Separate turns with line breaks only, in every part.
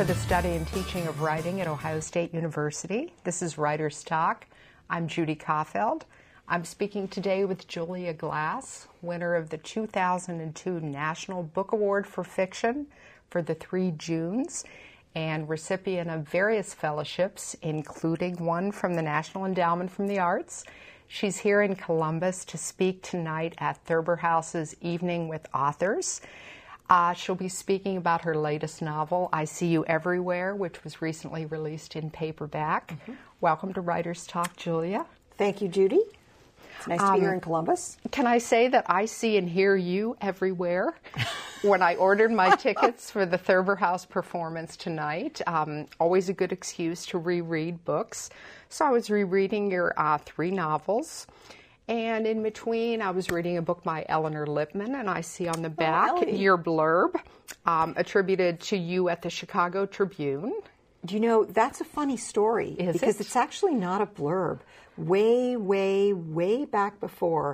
the study and teaching of writing at Ohio State University. This is Writer's Talk. I'm Judy Caufeld. I'm speaking today with Julia Glass, winner of the 2002 National Book Award for Fiction for the 3 Junes, and recipient of various fellowships, including one from the National Endowment for the Arts. She's here in Columbus to speak tonight at Thurber House's Evening with Authors. She'll be speaking about her latest novel, I See You Everywhere, which was recently released in paperback. Welcome to Writer's Talk, Julia.
Thank you, Judy. It's nice to be here in Columbus.
Can I say that I see and hear you everywhere? When I ordered my tickets for the Thurber House performance tonight, always a good excuse to reread books. So I was rereading your 3 novels. And in between, I was reading a book by Eleanor Lipman, and I see on the back your blurb attributed to you at the Chicago Tribune.
Do you know, that's a funny story. Because it's actually not a blurb. Way, way, way back before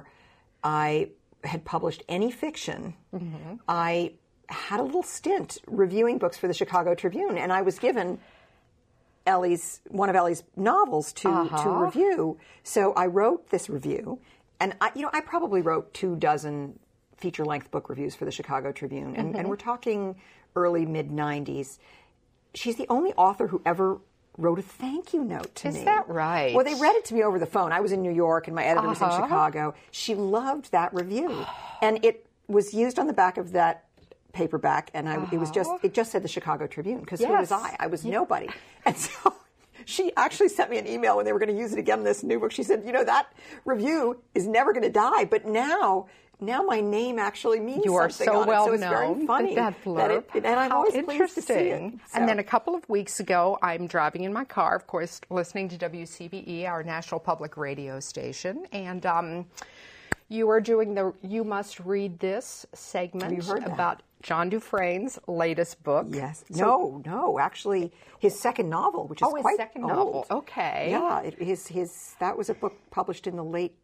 I had published any fiction, I had a little stint reviewing books for the Chicago Tribune, and I was given one of Ellie's novels to review. So I wrote this review, and I probably wrote 24 feature-length book reviews for the Chicago Tribune, and we're talking early, mid-'90s. She's the only author who ever wrote a thank you note to me.
Is that right?
Well, they read it to me over the phone. I was in New York, and my editor was in Chicago. She loved that review, and it was used on the back of that paperback, and it just said the Chicago Tribune, because who was I? I was nobody. And so she actually sent me an email when they were going to use it again in this new book. She said, that review is never going to die, but now my name actually means something.
You are so well known.
It's very funny.
That blurb.
And I'm always pleased to see it. So.
And then a couple of weeks ago, I'm driving in my car, of course, listening to WCBE, our national public radio station, and you are doing the You Must Read This segment about John Dufresne's latest book.
Yes. No, actually, his second novel, which is quite
his second novel. Okay.
Yeah, that was a book published in the late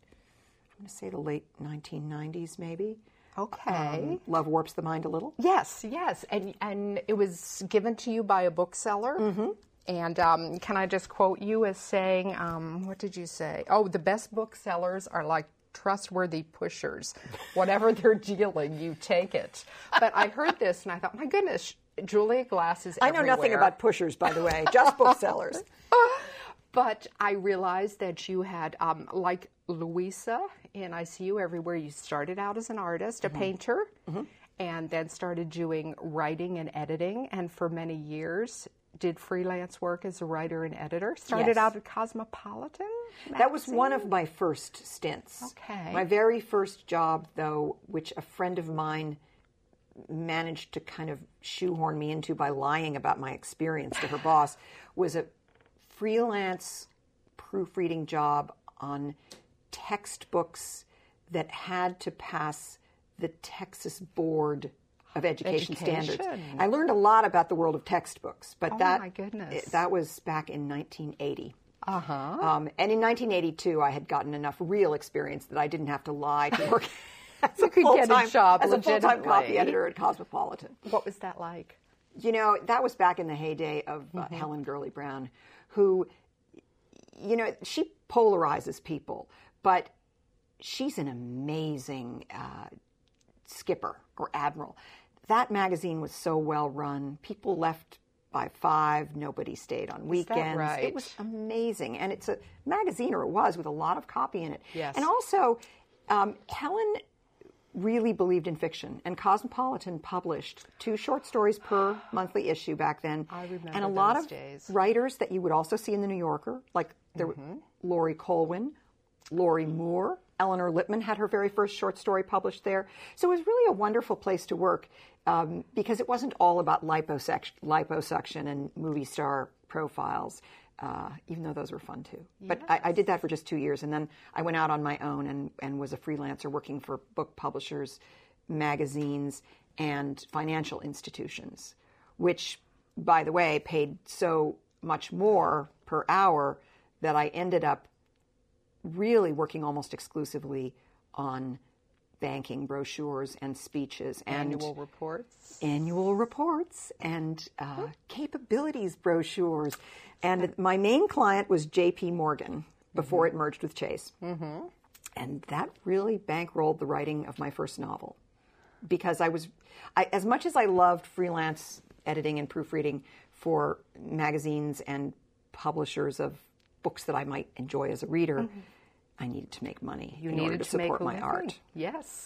1990s, maybe.
Okay.
Love Warps the Mind a Little.
Yes, and it was given to you by a bookseller. And can I just quote you as saying, what did you say? Oh, the best booksellers are like trustworthy pushers. Whatever they're dealing, you take it. But I heard this and I thought, my goodness, Julia Glass is everywhere.
I know nothing about pushers, by the way, just booksellers.
But I realized that you had, like Louisa in I See You Everywhere, you started out as an artist, a painter, and then started doing writing and editing, and for many years did freelance work as a writer and editor. Started out at Cosmopolitan magazine?
That was one of my first stints.
Okay.
My very first job, though, which a friend of mine managed to kind of shoehorn me into by lying about my experience to her boss, was a freelance proofreading job on textbooks that had to pass the Texas Board of Education Standards. I learned a lot about the world of textbooks, but that was back in 1980. And in 1982, I had gotten enough real experience that I didn't have to lie to work as a full-time copy editor at Cosmopolitan.
What was that like?
That was back in the heyday of Helen Gurley Brown, who, she polarizes people, but she's an amazing skipper or admiral. That magazine was so well run. People left by 5. Nobody stayed on weekends.
Is that right?
It was amazing. And it's a magazine, or it was, with a lot of copy in it.
Yes.
And also, Helen really believed in fiction. And Cosmopolitan published 2 short stories per monthly issue back then.
I remember
and a lot of
days.
Writers that you would also see in the New Yorker, like there were Laurie Colwin, Lori Moore. Eleanor Lipman had her very first short story published there. So it was really a wonderful place to work because it wasn't all about liposuction and movie star profiles, even though those were fun too. Yes. But I did that for just 2 years, and then I went out on my own and was a freelancer working for book publishers, magazines, and financial institutions, which, by the way, paid so much more per hour that I ended up really working almost exclusively on banking brochures and speeches and
Annual reports.
And capabilities brochures. And my main client was J.P. Morgan before it merged with Chase. Mm-hmm. And that really bankrolled the writing of my first novel. Because as much as I loved freelance editing and proofreading for magazines and publishers of books that I might enjoy as a reader, I needed to make money in order to support my art.
Yes.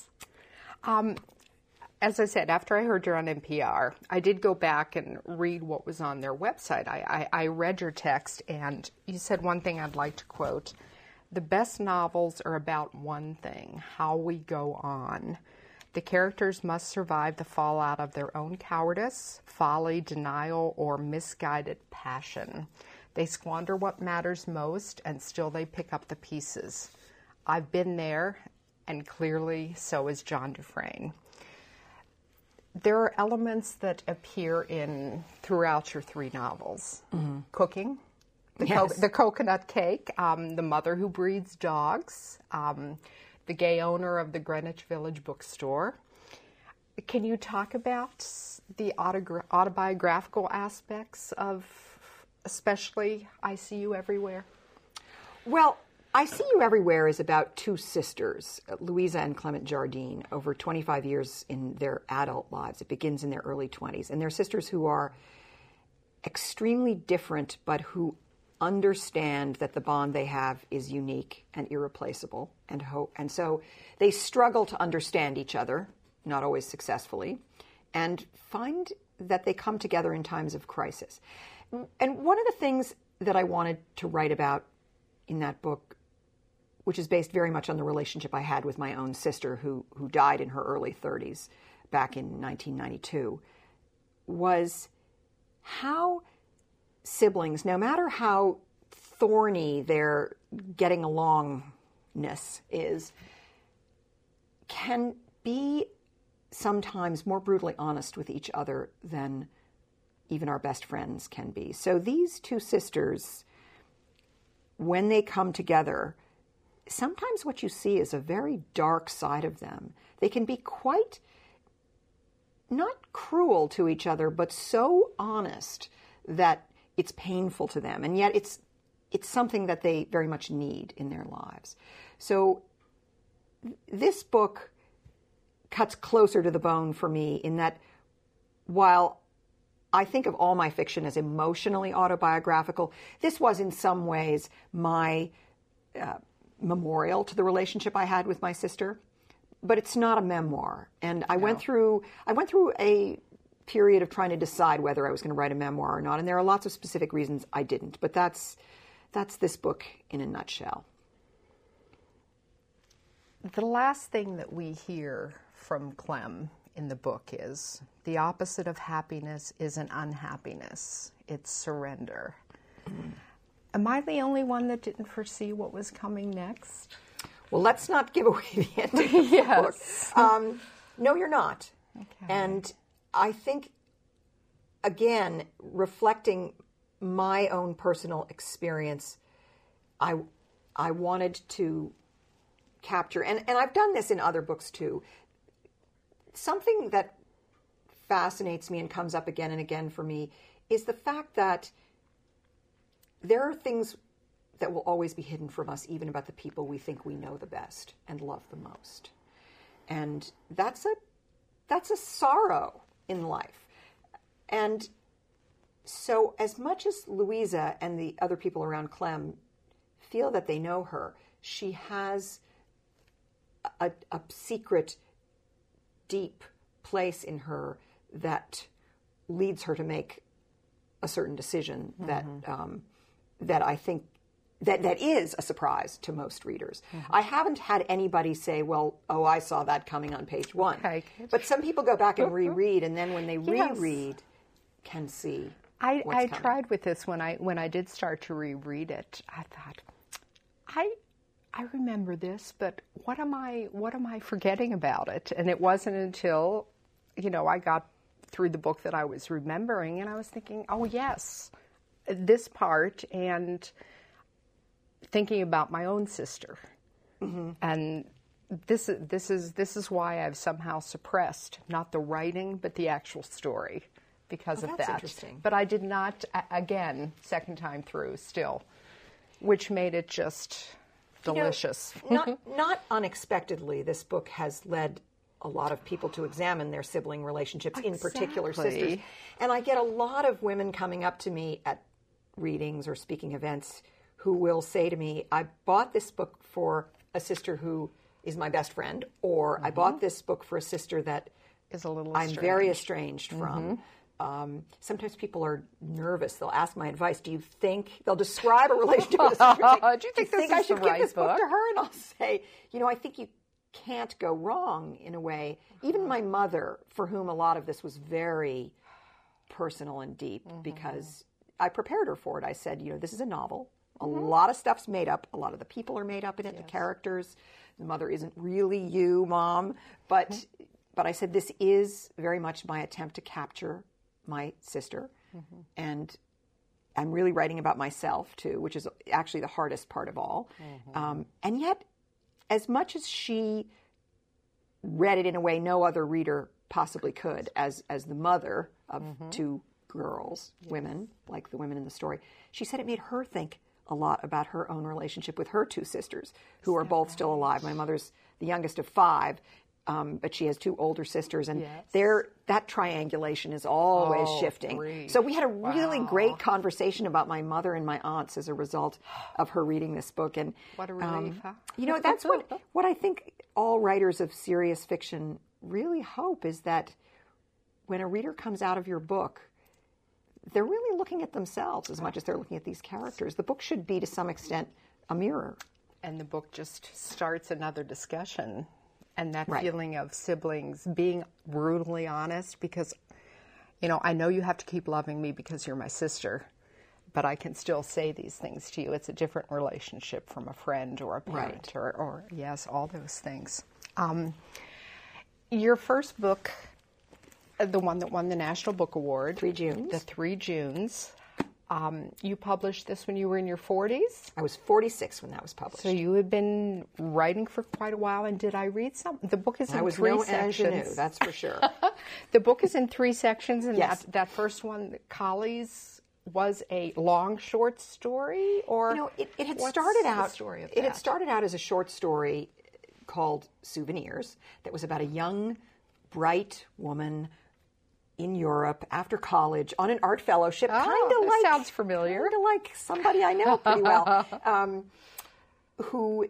As I said, after I heard you on NPR, I did go back and read what was on their website. I read your text, and you said one thing I'd like to quote. The best novels are about one thing, how we go on. The characters must survive the fallout of their own cowardice, folly, denial, or misguided passion. They squander what matters most, and still they pick up the pieces. I've been there, and clearly so is John Dufresne. There are elements that appear throughout your three novels. Mm-hmm. Cooking, the coconut cake, the mother who breeds dogs, the gay owner of the Greenwich Village bookstore. Can you talk about the autobiographical aspects of especially I See You Everywhere?
Well, I See You Everywhere is about two sisters, Louisa and Clement Jardine, over 25 years in their adult lives. It begins in their early 20s. And they're sisters who are extremely different, but who understand that the bond they have is unique and irreplaceable. And so they struggle to understand each other, not always successfully, and find that they come together in times of crisis. And one of the things that I wanted to write about in that book, which is based very much on the relationship I had with my own sister, who died in her early 30s back in 1992, was how siblings, no matter how thorny their getting alongness is, can be sometimes more brutally honest with each other than even our best friends can be. So these two sisters, when they come together, sometimes what you see is a very dark side of them. They can be quite, not cruel to each other, but so honest that it's painful to them. And yet it's something that they very much need in their lives. So this book cuts closer to the bone for me in that while I think of all my fiction as emotionally autobiographical, this was in some ways my memorial to the relationship I had with my sister, but it's not a memoir. And I went through a period of trying to decide whether I was going to write a memoir or not, and there are lots of specific reasons I didn't. But that's this book in a nutshell.
The last thing that we hear from Clem in the book is the opposite of happiness isn't unhappiness, it's surrender. Am I the only one that didn't foresee what was coming next?
Well, let's not give away the end of the book. No, you're not. Okay. And I think, again, reflecting my own personal experience, I wanted to capture, and I've done this in other books too, something that fascinates me and comes up again and again for me is the fact that there are things that will always be hidden from us, even about the people we think we know the best and love the most. And that's a sorrow in life. And so as much as Louisa and the other people around Clem feel that they know her, she has a secret, deep place in her that leads her to make a certain decision that I think that is a surprise to most readers. Mm-hmm. I haven't had anybody say, well, I saw that coming on page 1. Okay. But some people go back and reread, and then when they reread, can see what's coming.
I tried with this when I did start to reread it. I thought, I remember this, but what am I forgetting about it? And it wasn't until, I got through the book that I was remembering, and I was thinking, oh yes, this part, and thinking about my own sister. Mm-hmm. And this is why I've somehow suppressed not the writing but the actual story because of
that's
that.
interesting.
But I did not, again, second time through still, which made it just delicious.
Not unexpectedly, this book has led a lot of people to examine their sibling relationships, in particular sisters. And I get a lot of women coming up to me at readings or speaking events who will say to me, I bought this book for a sister who is my best friend, or I bought this book for a sister that
Is a little
I'm
strange.
very estranged from. Sometimes people are nervous. They'll ask my advice. Do you think they'll describe a relationship with a sister?
Do you think this
I
is
should
the
give
right
this book
book?
to her? And I'll say, I think you can't go wrong in a way. Even my mother, for whom a lot of this was very personal and deep, because I prepared her for it. I said, this is a novel. A lot of stuff's made up. A lot of the people are made up in it, the characters. The mother isn't really you, Mom. But I said, this is very much my attempt to capture my sister. And I'm really writing about myself, too, which is actually the hardest part of all. And yet, as much as she read it in a way no other reader possibly could, as the mother of two girls, women, like the women in the story, she said it made her think a lot about her own relationship with her two sisters, who are both still alive. My mother's the youngest of 5, but she has 2 older sisters, and that triangulation is always shifting.
Great.
So we had a really great conversation about my mother and my aunts as a result of her reading this book. And
What a relief, huh?
that's what I think all writers of serious fiction really hope, is that when a reader comes out of your book, they're really looking at themselves as much as they're looking at these characters. The book should be, to some extent, a mirror.
And the book just starts another discussion. And that feeling of siblings being brutally honest, because, I know you have to keep loving me because you're my sister, but I can still say these things to you. It's a different relationship from a friend or a parent or yes, all those things. Your first book, the one that won the National Book Award.
3 Junes.
The 3 Junes. You published this when you were in your 40s?
I was 46 when that was published.
So you had been writing for quite a while, and did I read some? The book is in 3 sections.
Ingenue, that's for sure.
The book is in 3 sections, and
Yes.
that first one, Collies, was a long short story, or
it had
what's
started
the
out.
story of
It had
that?
started out as a short story called Souvenirs. That was about a young, bright woman in Europe after college on an art fellowship, kind of
that
like
sounds familiar.
kind of like somebody I know pretty well, who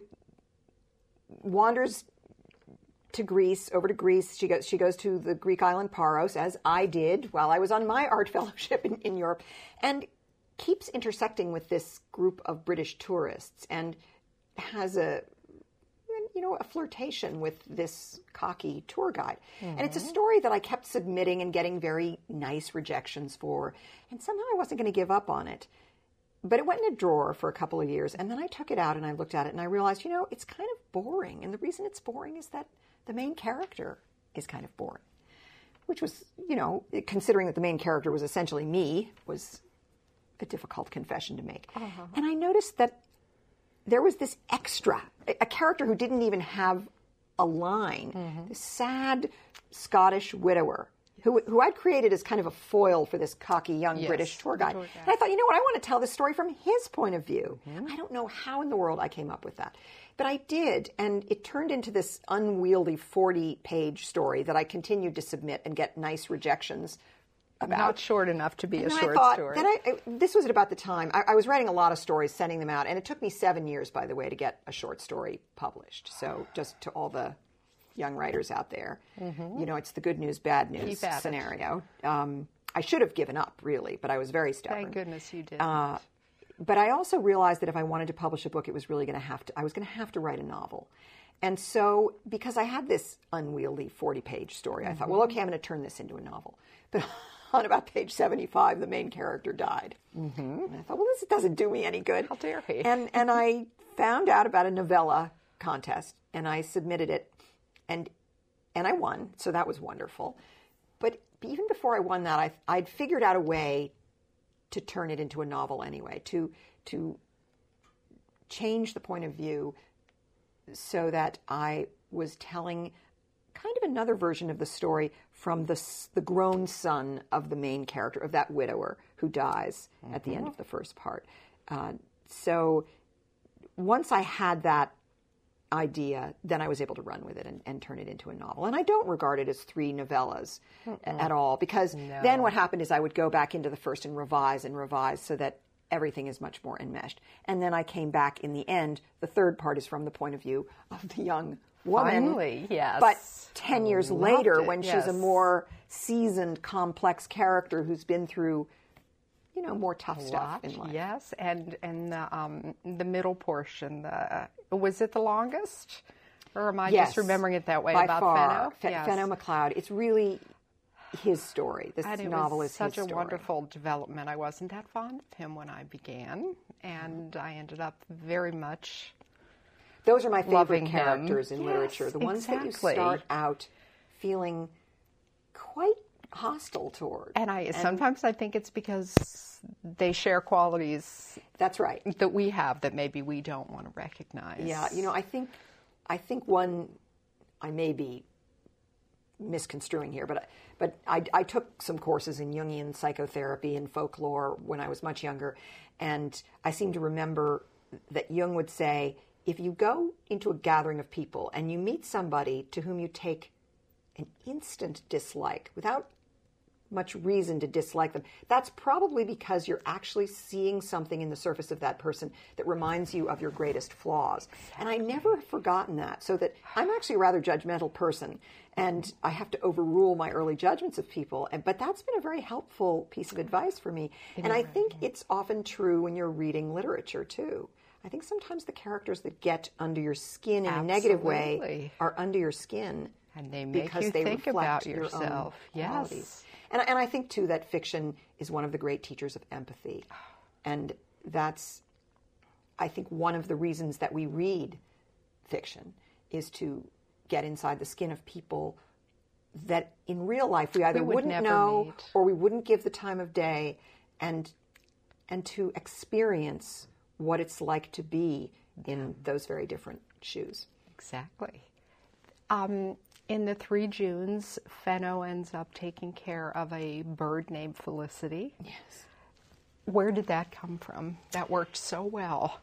wanders over to Greece. She goes to the Greek island Paros, as I did while I was on my art fellowship in Europe, and keeps intersecting with this group of British tourists, and has a flirtation with this cocky tour guide. And it's a story that I kept submitting and getting very nice rejections for, and somehow I wasn't going to give up on it. But it went in a drawer for a couple of years, and then I took it out and I looked at it and I realized, it's kind of boring. And the reason it's boring is that the main character is kind of boring, which was, considering that the main character was essentially me, was a difficult confession to make. And I noticed that there was this extra, a character who didn't even have a line, this sad Scottish widower who I'd created as kind of a foil for this cocky young British tour guide. And I thought, I want to tell this story from his point of view. I don't know how in the world I came up with that. But I did, and it turned into this unwieldy 40-page story that I continued to submit and get nice rejections about.
Not short enough to be a short story.
This was at about the time. I was writing a lot of stories, sending them out, and it took me 7 years, by the way, to get a short story published. So just to all the young writers out there, it's the good news, bad news scenario. I should have given up, really, but I was very stubborn.
Thank goodness you did.
But I also realized that if I wanted to publish a book, I was going to have to write a novel. And so, because I had this unwieldy 40-page story, I thought, well, okay, I'm going to turn this into a novel. But on about page 75, the main character died. And I thought, well, this doesn't do me any good.
How dare he?
And I found out about a novella contest, and I submitted it, and I won, so that was wonderful. But even before I won that, I'd figured out a way to turn it into a novel anyway, to change the point of view so that I was telling kind of another version of the story from the grown son of the main character, of that widower who dies at the end of the first part. So once I had that idea, then I was able to run with it and turn it into a novel. And I don't regard it as 3 novellas at all, because then what happened is I would go back into the first and revise so that everything is much more enmeshed. And then I came back in the end. The third part is from the point of view of the young woman.
Finally, yes.
But 10 years later, when
yes.
she's a more seasoned, complex character who's been through, more tough stuff in life.
Yes, and the middle portion, was it the longest? Or am I just remembering it that way
by
about
far.
Fenno? Yes.
Fenno McLeod. It's really his story. This
and
novel
is
is
such
his
a
story.
wonderful development. I wasn't that fond of him when I began, and I ended up very much
Those are my favorite
loving
characters
him.
in
Yes,
literature. The ones that you
exactly.
start out feeling quite hostile toward.
And sometimes I think it's because they share qualities
That's right.
that we have that maybe we don't want to recognize.
Yeah, I think one, I may be misconstruing here, but I took some courses in Jungian psychotherapy and folklore when I was much younger, and I seem to remember that Jung would say, if you go into a gathering of people and you meet somebody to whom you take an instant dislike without much reason to dislike them, that's probably because you're actually seeing something in the surface of that person that reminds you of your greatest flaws. And I never have forgotten that, so that I'm actually a rather judgmental person, and I have to overrule my early judgments of people. But that's been a very helpful piece of advice for me. And I think it's often true when you're reading literature, too. I think sometimes the characters that get under your skin in a negative way are under your skin.
And they make
because
you
they
think
reflect
about
your
yourself.
own qualities.
Yes.
And I think, too, that fiction is one of the great teachers of empathy. And that's, I think, one of the reasons that we read fiction is to get inside the skin of people that in real life we either wouldn't know
meet.
or we wouldn't give the time of day, and to experience what it's like to be in those very different shoes.
Exactly. In the 3 Junes, Fenno ends up taking care of a bird named Felicity.
Yes.
Where did that come from? That worked so well.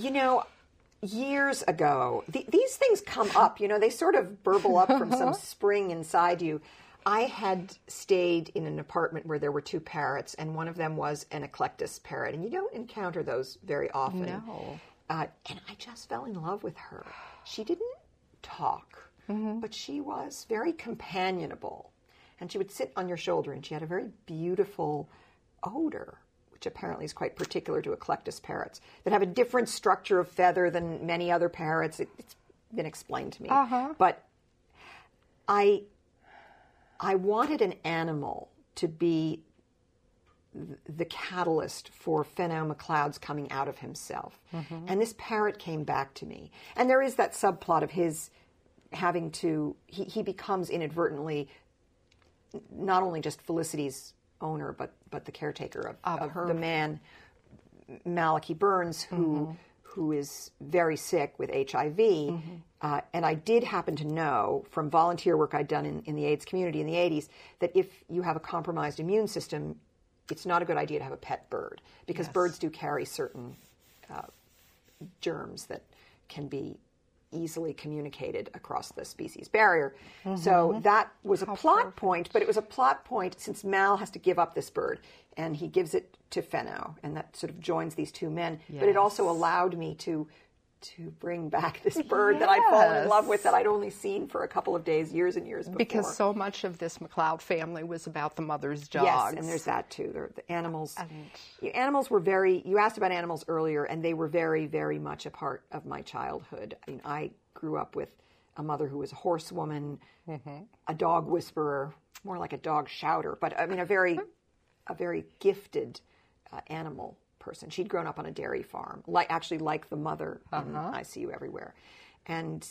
Years ago, these things come up, they sort of burble up from some spring inside you. I had stayed in an apartment where there were 2 parrots, and one of them was an Eclectus parrot, and you don't encounter those very often.
No.
And I just fell in love with her. She didn't talk, but she was very companionable, and she would sit on your shoulder, and she had a very beautiful odor, which apparently is quite particular to Eclectus parrots, that have a different structure of feather than many other parrots. It's been explained to me. But I wanted an animal to be the catalyst for Fenno McLeod's coming out of himself. And this parrot came back to me. And there is that subplot of his having to, he becomes inadvertently not only just Felicity's owner, but the caretaker of the man, Malachi Burns, who is very sick with HIV. And I did happen to know from volunteer work I'd done in the AIDS community in the 80s that if you have a compromised immune system, it's not a good idea to have a pet bird, because birds do carry certain germs that can be easily communicated across the species barrier. So that was a plot point, but it was a plot point since Mal has to give up this bird, and he gives it to Fenno, and that sort of joins these 2 men. But it also allowed me to bring back this bird that I'd fallen in love with, that I'd only seen for a couple of days, years and years before.
Because so much of this McLeod family was about the mother's dogs.
Yes, and there's that too. The animals. Animals were very. You asked about animals earlier, and they were very, very much a part of my childhood. I mean, I grew up with a mother who was a horsewoman, a dog whisperer, more like a dog shouter, but I mean a very gifted animal person. She'd grown up on a dairy farm, like the mother in I See You Everywhere. And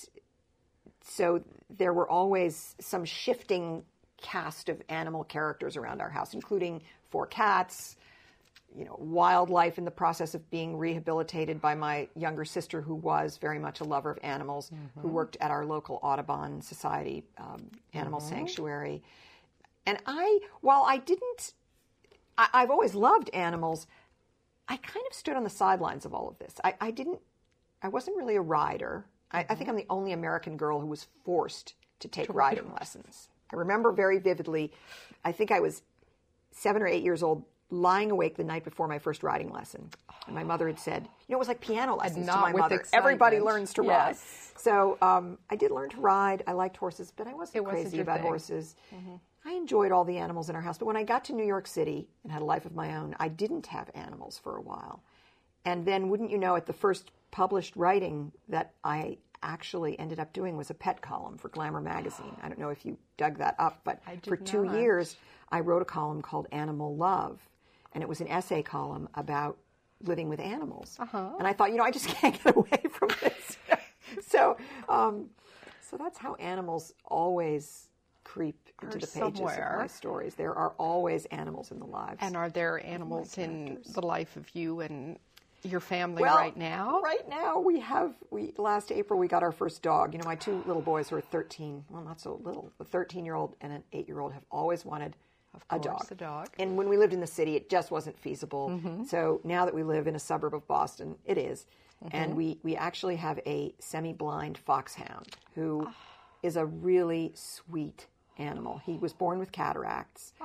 so there were always some shifting cast of animal characters around our house, including 4 cats, wildlife in the process of being rehabilitated by my younger sister, who was very much a lover of animals, who worked at our local Audubon Society animal sanctuary. And while I've always loved animals, I kind of stood on the sidelines of all of this. I wasn't really a rider. I think I'm the only American girl who was forced to take riding lessons. I remember very vividly, I think I was 7 or 8 years old, lying awake the night before my first riding lesson. And my mother had said, it was like piano lessons to my mother.
Excitement.
Everybody learns to ride.
Yes.
So I did learn to ride. I liked horses, but I wasn't crazy about horses. I enjoyed all the animals in our house. But when I got to New York City and had a life of my own, I didn't have animals for a while. And then, wouldn't you know, at the first published writing that I actually ended up doing was a pet column for Glamour magazine. I don't know if you dug that up, but for 2 years I wrote a column called Animal Love, and it was an essay column about living with animals. And I thought, I just can't get away from this. So that's how animals always creep into the pages of my stories. There are always animals in the lives.
And are there animals in the life of you and your family right now?
Right now last April we got our first dog. My 2 little boys who are 13, well, not so little, a 13-year-old and an 8-year-old have always wanted a dog. And when we lived in the city, it just wasn't feasible. So now that we live in a suburb of Boston, it is. And we actually have a semi-blind foxhound who is a really sweet animal. He was born with cataracts,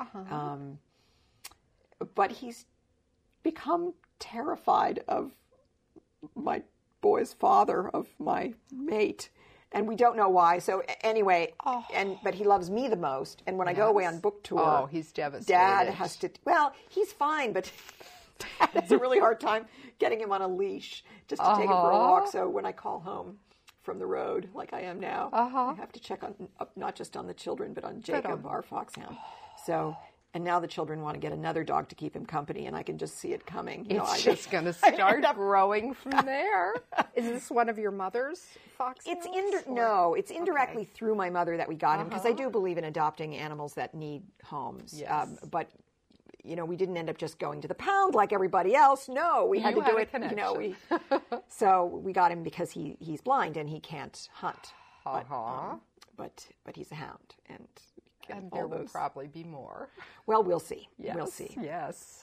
but he's become terrified of my boy's father, of my mate, and we don't know why. So anyway, but he loves me the most. And when I go away on book tour,
he's devastated.
Dad has to. Well, he's fine, but Dad has a really hard time getting him on a leash just to take him for a walk. So when I call home from the road, like I am now, I have to check on not just on the children, but on Jacob, our foxhound. So. And now the children want to get another dog to keep him company, and I can just see it coming.
It's just going to start growing from there. Is this one of your mother's foxhounds?
It's indirectly through my mother that we got him, because I do believe in adopting animals that need homes.
Yes.
But we didn't end up just going to the pound like everybody else. No, we had to do it. So we got him because he's blind and he can't hunt. But he's a hound, and
there will probably be more.
Well, we'll see.
Yes,
we'll see.
Yes.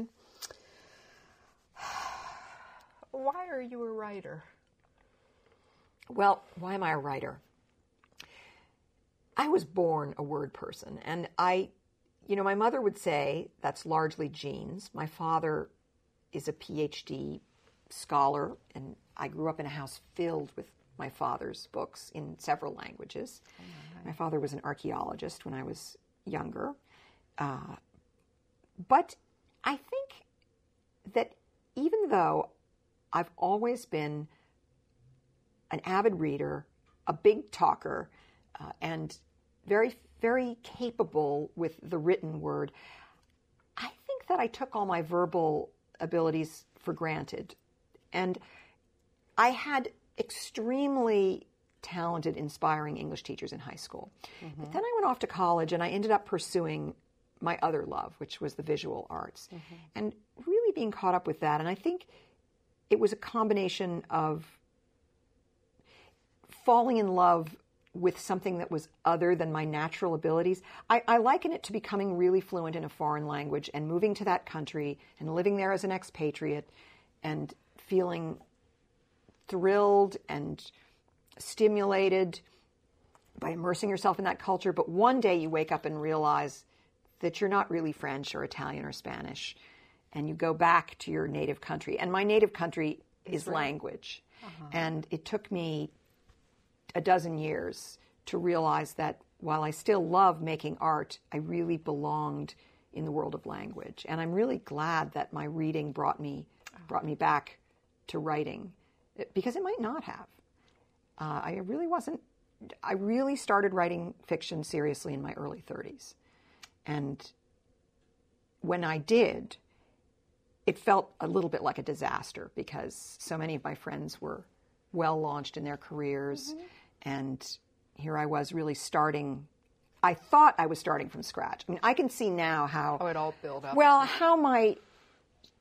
Why are you a writer?
Well, why am I a writer? I was born a word person, and my mother would say that's largely genes. My father is a PhD scholar, and I grew up in a house filled with my father's books in several languages. My father was an archaeologist when I was younger. But I think that even though I've always been an avid reader, a big talker, and very, very capable with the written word, I think that I took all my verbal abilities for granted. And I had extremely talented, inspiring English teachers in high school. But then I went off to college and I ended up pursuing my other love, which was the visual arts, and really being caught up with that. And I think it was a combination of falling in love with something that was other than my natural abilities. I liken it to becoming really fluent in a foreign language and moving to that country and living there as an expatriate and feeling thrilled and stimulated by immersing yourself in that culture. But one day you wake up and realize that you're not really French or Italian or Spanish, and you go back to your native country. And my native country is language. And it took me a dozen years to realize that while I still love making art, I really belonged in the world of language. And I'm really glad that my reading brought me back to writing, because it might not have. I really started writing fiction seriously in my early 30s. And when I did, it felt a little bit like a disaster because so many of my friends were well launched in their careers. And here I was really starting. I thought I was starting from scratch. I mean, I can see now how...
it all built up.
Well, how my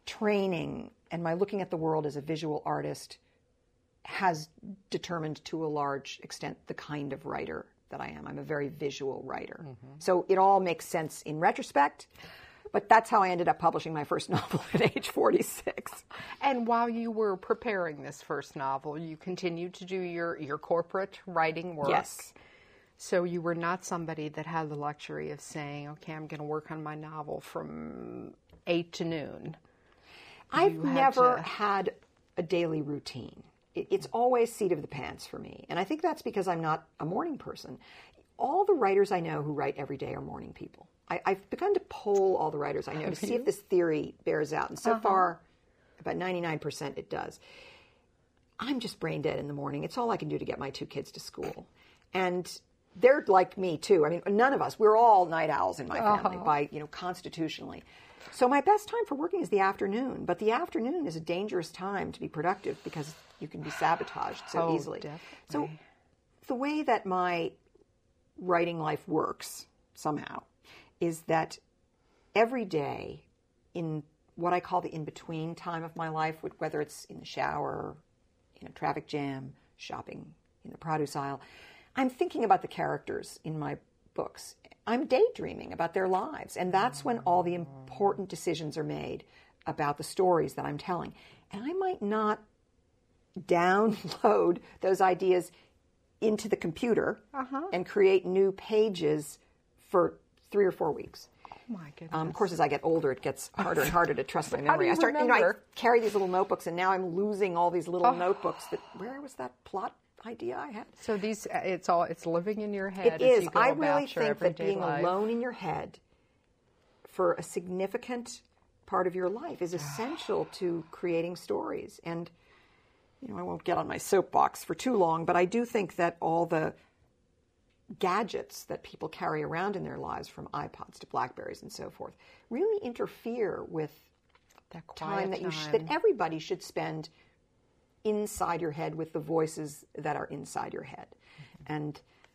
training and my looking at the world as a visual artist has determined to a large extent the kind of writer that I am. I'm a very visual writer. So it all makes sense in retrospect, but that's how I ended up publishing my first novel at age 46.
And while you were preparing this first novel, you continued to do your corporate writing work.
Yes.
So you were not somebody that had the luxury of saying, okay, I'm going to work on my novel from 8 to noon.
I've never had a daily routine. It's always seat of the pants for me. And I think that's because I'm not a morning person. All the writers I know who write every day are morning people. I've begun to poll all the writers I know to see if this theory bears out. And so far, about 99% it does. I'm just brain dead in the morning. It's all I can do to get my 2 kids to school. And they're like me, too. I mean, none of us. We're all night owls in my family by, constitutionally. So my best time for working is the afternoon. But the afternoon is a dangerous time to be productive because you can be sabotaged so easily.
Definitely.
So the way that my writing life works, somehow, is that every day in what I call the in-between time of my life, whether it's in the shower, in a traffic jam, shopping in the produce aisle, I'm thinking about the characters in my books. I'm daydreaming about their lives. And that's when all the important decisions are made about the stories that I'm telling. And I might not download those ideas into the computer and create new pages for 3 or 4 weeks.
Oh my goodness.
Of course, as I get older, it gets harder and harder to trust my memory. I carry these little notebooks, and now I'm losing all these little notebooks. Where was that plot idea I had?
So it's living in your head.
It is.
I
really think that being alone in your head for a significant part of your life is essential to creating stories. And I won't get on my soapbox for too long, but I do think that all the gadgets that people carry around in their lives, from iPods to Blackberries and so forth, really interfere with
that
time that everybody should spend inside your head with the voices that are inside your head. And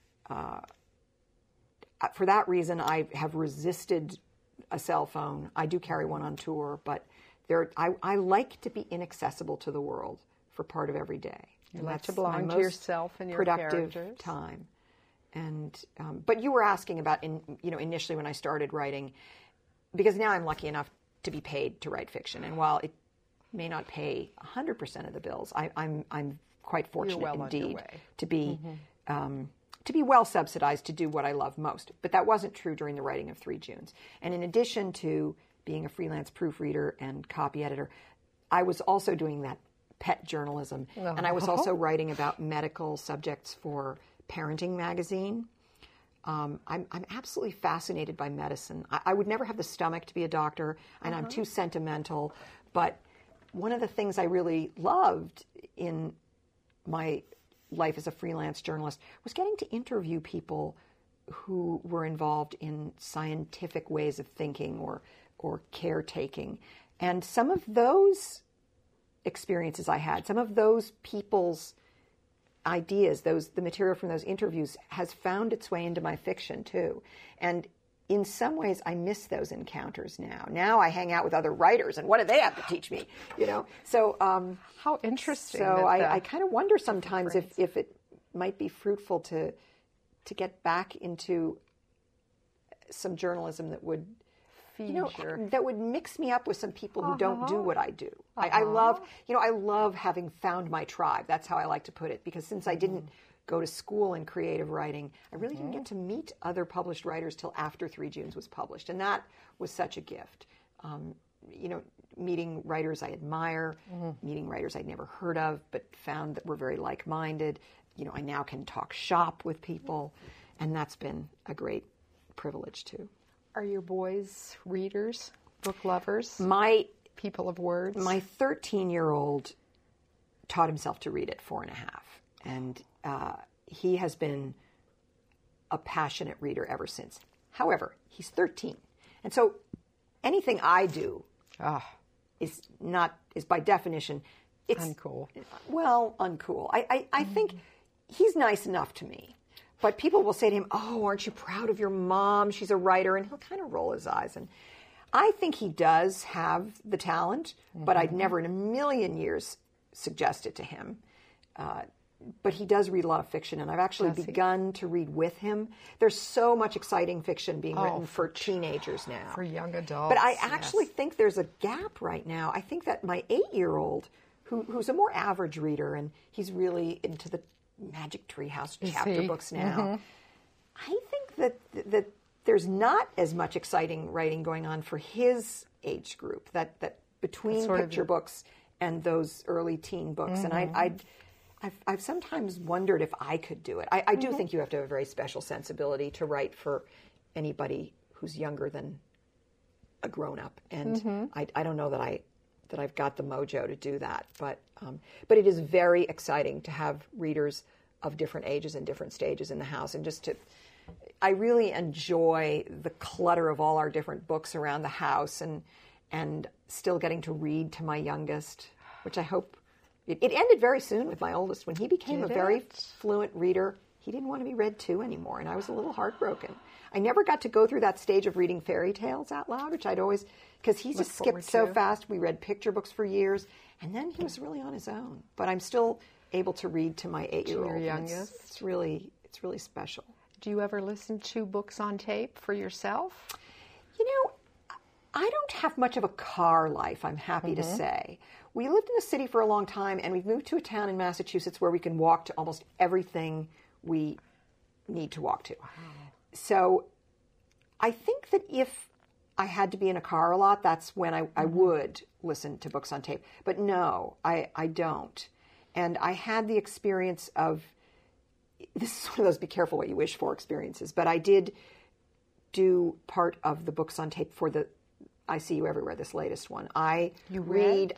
for that reason, I have resisted a cell phone. I do carry one on tour, but I like to be inaccessible to the world for part of every day.
You like to belong to yourself and your
productive
characters.
Time. And but you were asking about initially when I started writing, because now I'm lucky enough to be paid to write fiction, and while it may not pay 100% of the bills, I'm quite fortunate indeed to be well subsidized to do what I love most. But that wasn't true during the writing of 3 Junes. And in addition to being a freelance proofreader and copy editor, I was also doing that pet journalism, and I was also writing about medical subjects for Parenting magazine. I'm absolutely fascinated by medicine. I would never have the stomach to be a doctor, and I'm too sentimental. But one of the things I really loved in my life as a freelance journalist was getting to interview people who were involved in scientific ways of thinking or caretaking. And some of those experiences I had, some of those people's ideas, the material from those interviews has found its way into my fiction too. And in some ways, I miss those encounters now. Now I hang out with other writers, and what do they have to teach me? So
how interesting.
So I kind of wonder sometimes if it might be fruitful to get back into some journalism that would that would mix me up with some people who don't do what I do. I love having found my tribe. That's how I like to put it, because since I didn't go to school in creative writing, I really didn't get to meet other published writers till after 3 Junes was published, and that was such a gift. Meeting writers I admire, meeting writers I'd never heard of, but found that were very like-minded. I now can talk shop with people, and that's been a great privilege too.
Are your boys readers, book lovers, people of words?
My 13-year-old taught himself to read at 4.5, and he has been a passionate reader ever since. However, he's 13, and so anything I do is by definition it's
uncool.
Well, uncool. I think he's nice enough to me. But people will say to him, "Oh, aren't you proud of your mom? She's a writer." And he'll kind of roll his eyes. And I think he does have the talent, but I'd never in a million years suggest it to him. But he does read a lot of fiction, and I've actually begun to read with him. There's so much exciting fiction being written for teenagers now.
For young adults.
But I actually think there's a gap right now. I think that my 8-year-old, who's a more average reader, and he's really into the Magic Treehouse chapter books now, I think that there's not as much exciting writing going on for his age group, that between picture books and those early teen books. And I've sometimes wondered if I could do it. I do think you have to have a very special sensibility to write for anybody who's younger than a grown-up. And I don't know that I've got the mojo to do that. But it is very exciting to have readers of different ages and different stages in the house. And I really enjoy the clutter of all our different books around the house and still getting to read to my youngest, which I hope... It ended very soon with my oldest. When he became a very fluent reader, he didn't want to be read to anymore, and I was a little heartbroken. I never got to go through that stage of reading fairy tales out loud, which I'd always... Because he just skipped so fast. We read picture books for years, and then he was really on his own. But I'm still able to read to my 8-year-old.
To your youngest?
It's really special.
Do you ever listen to books on tape for yourself?
You know, I don't have much of a car life, I'm happy to say. We lived in the city for a long time, and we've moved to a town in Massachusetts where we can walk to almost everything we need to walk to. Wow. So I think that if I had to be in a car a lot, that's when I would listen to books on tape. But no, I don't. And I had the experience of... This is one of those be careful what you wish for experiences, but I did do part of the books on tape for the I See You Everywhere, this latest one. I read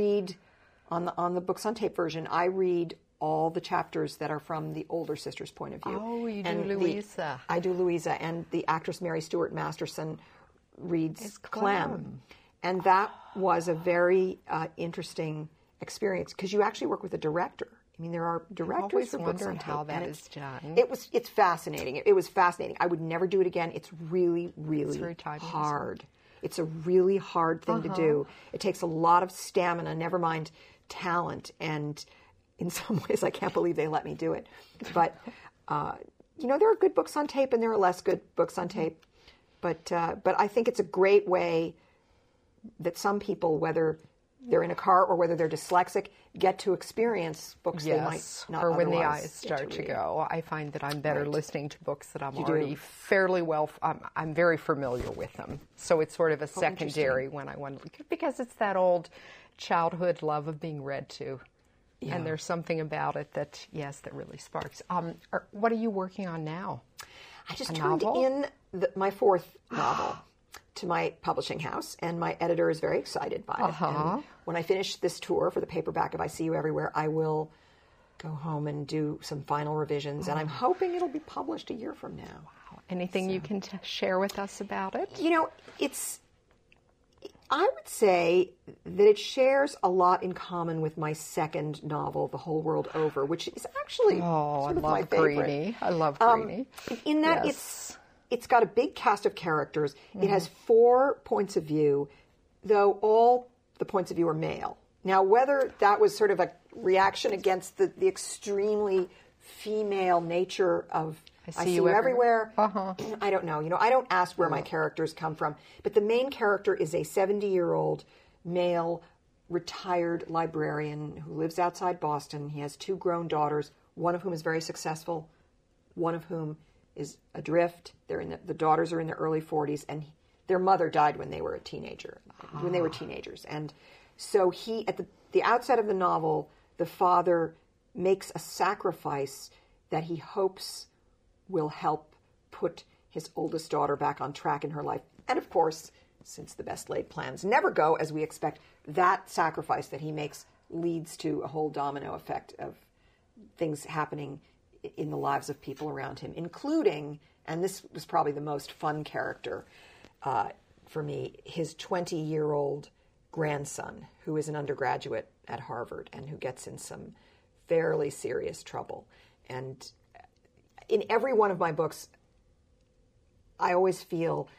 on the books on tape version, I read all the chapters that are from the older sister's point of view.
Oh, you do Louisa.
I do Louisa, and the actress Mary Stuart Masterson reads Clem. And that was a very interesting experience, because you actually work with a director. I mean, there are directors for books on tape.
How that is done.
It's fascinating. It was fascinating. I would never do it again. It's really, really hard. It's a really hard thing to do. It takes a lot of stamina, never mind talent. And in some ways, I can't believe they let me do it. But, there are good books on tape and there are less good books on tape. But I think it's a great way that some people, whether they're in a car or whether they're dyslexic, get to experience books they might not
or when the
otherwise
eyes start to
read.
go. I find that I'm better listening to books that I'm already fairly well... I'm very familiar with them. So it's sort of a secondary when I want to... Because it's that old childhood love of being read to. Yeah. And there's something about it that really sparks. What are you working on now?
I just turned in my 4th novel to my publishing house, and my editor is very excited by it. And when I finish this tour for the paperback of I See You Everywhere, I will go home and do some final revisions, and I'm hoping it'll be published a year from now.
Wow. Anything you can share with us about it?
I would say that it shares a lot in common with my second novel, The Whole World Over, which is actually sort of my favorite.
I love Greenie.
In that it's got a big cast of characters. It has 4 points of view, though all the points of view are male. Now, whether that was sort of a reaction against the extremely female nature of I See You Everywhere, I don't know. I don't ask where my characters come from. But the main character is a 70-year-old male retired librarian who lives outside Boston. He has 2 grown daughters, one of whom is very successful, one of whom is adrift. The daughters are in their early 40s, and their mother died when they were teenagers. And so he, at the outset of the novel, the father makes a sacrifice that he hopes will help put his oldest daughter back on track in her life. And of course, since the best laid plans never go as we expect, that sacrifice that he makes leads to a whole domino effect of things happening in the lives of people around him, including, and this was probably the most fun character for me, his 20-year-old grandson, who is an undergraduate at Harvard and who gets in some fairly serious trouble. And in every one of my books, I always feel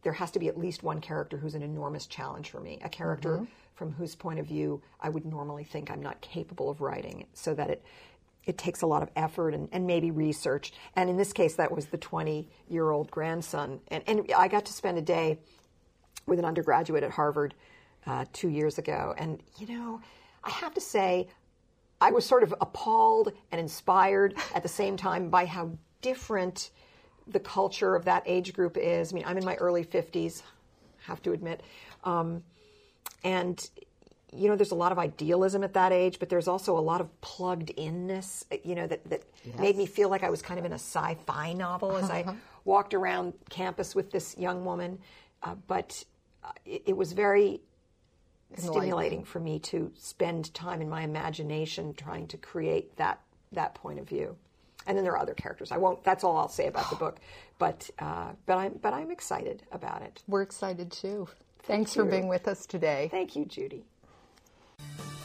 there has to be at least one character who's an enormous challenge for me, a character from whose point of view I would normally think I'm not capable of writing, so that it takes a lot of effort and maybe research. And in this case, that was the 20-year-old grandson. And I got to spend a day with an undergraduate at Harvard 2 years ago. And, I have to say, I was sort of appalled and inspired at the same time by how different the culture of that age group is. I mean, I'm in my early 50s, have to admit. And there's a lot of idealism at that age, but there's also a lot of plugged-inness, that yes. made me feel like I was kind of in a sci-fi novel as I walked around campus with this young woman. But it was very stimulating for me to spend time in my imagination trying to create that point of view. And then there are other characters. That's all I'll say about the book. But I'm excited about it.
We're excited too. Thanks for being with us today.
Thank you, Judy.